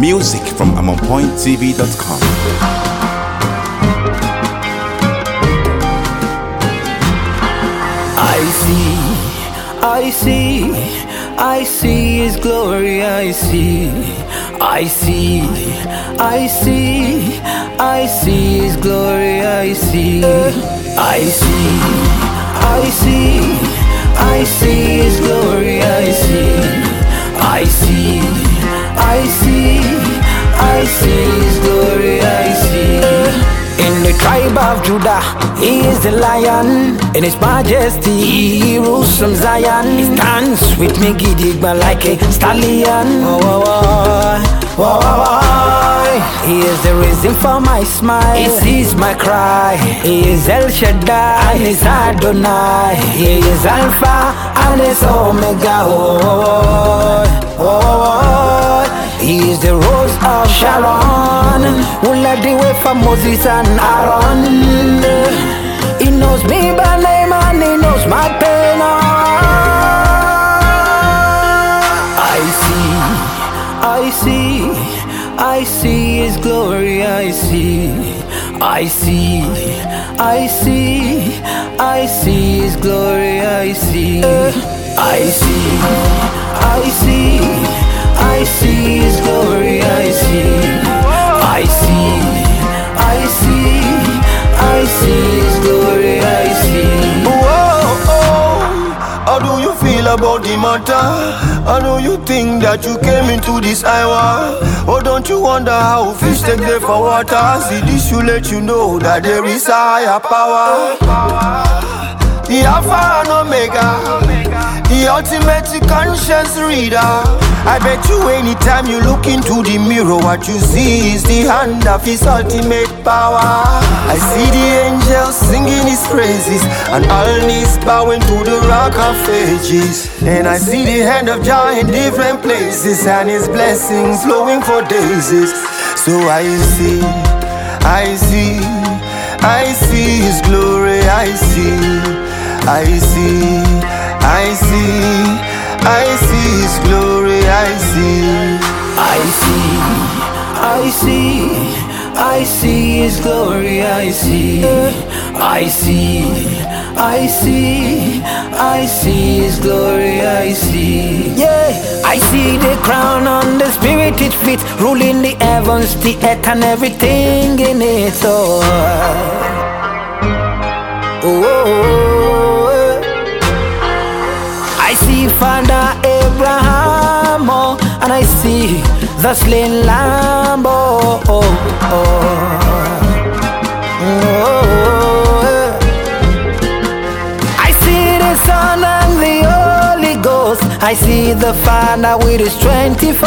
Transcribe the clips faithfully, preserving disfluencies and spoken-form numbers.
Music from amon point t v dot com. I see, I see, I see His glory, I see, I see, I see, I see His glory, I see, I see, I see, I see His glory, I see, I see, I see, I see His glory, I see. In the tribe of Judah, He is the lion. In His majesty, He rules from Zion. He stands with me, Gidigba, like a stallion. Oh, oh, oh, oh, oh, oh. He is the reason for my smile. He sees my cry. He is El Shaddai and He's Adonai. He is Alpha and He's Omega. Oh, oh, oh, oh. He is the rose of Sharon, who led the way for Moses and Aaron. He knows me by name and He knows my pain. I see, I see, I see His glory, I see, I see, I see, I see His glory, I see, I see, I see, I see His glory, I see, I see, I see, I see His glory, I see. Whoa, oh, how do you feel about the matter? I know you think that you came into this hour. Oh, don't you wonder how fish take there for water? See, this should let you know that there is a higher power. The Alpha and Omega, the ultimate conscience reader. I bet you anytime you look into the mirror, what you see is the hand of His ultimate power. I see the angels singing His praises, and all knees bowing to the rock of ages. And I see the hand of Jah in different places, and His blessings flowing for days. So I see, I see, I see His glory, I see, I see, I see, I see His glory, I see, I see, I see, I see His glory, I see, I see, I see, I see His glory, I see. Yeah, I see the crown on the spirited feet, ruling the heavens, the earth and everything in it. Oh, oh, oh, oh. I see Father Abraham, oh, and I see the slain lamb. Oh, oh, oh, oh. I see the Son and the Holy Ghost. I see the Father with His twenty-four.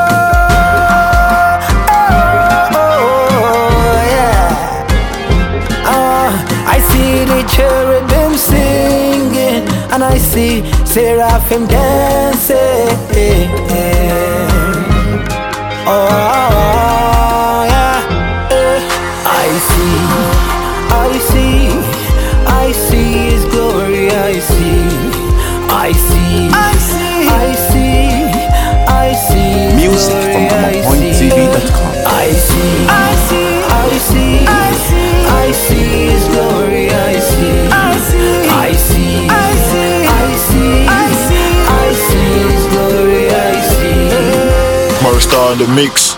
Oh, oh, yeah. Oh, I see the cherubim singing, and I see seraphim dancing. Oh, yeah. I see, I see, I see His glory, I see, I see, I see, I see, I see Music from amon point t v dot com. I see, I see, I see, I see, I see His glory, I see, I see, I see, I see, I see, I see, I see His glory, I see. Marstar in the mix.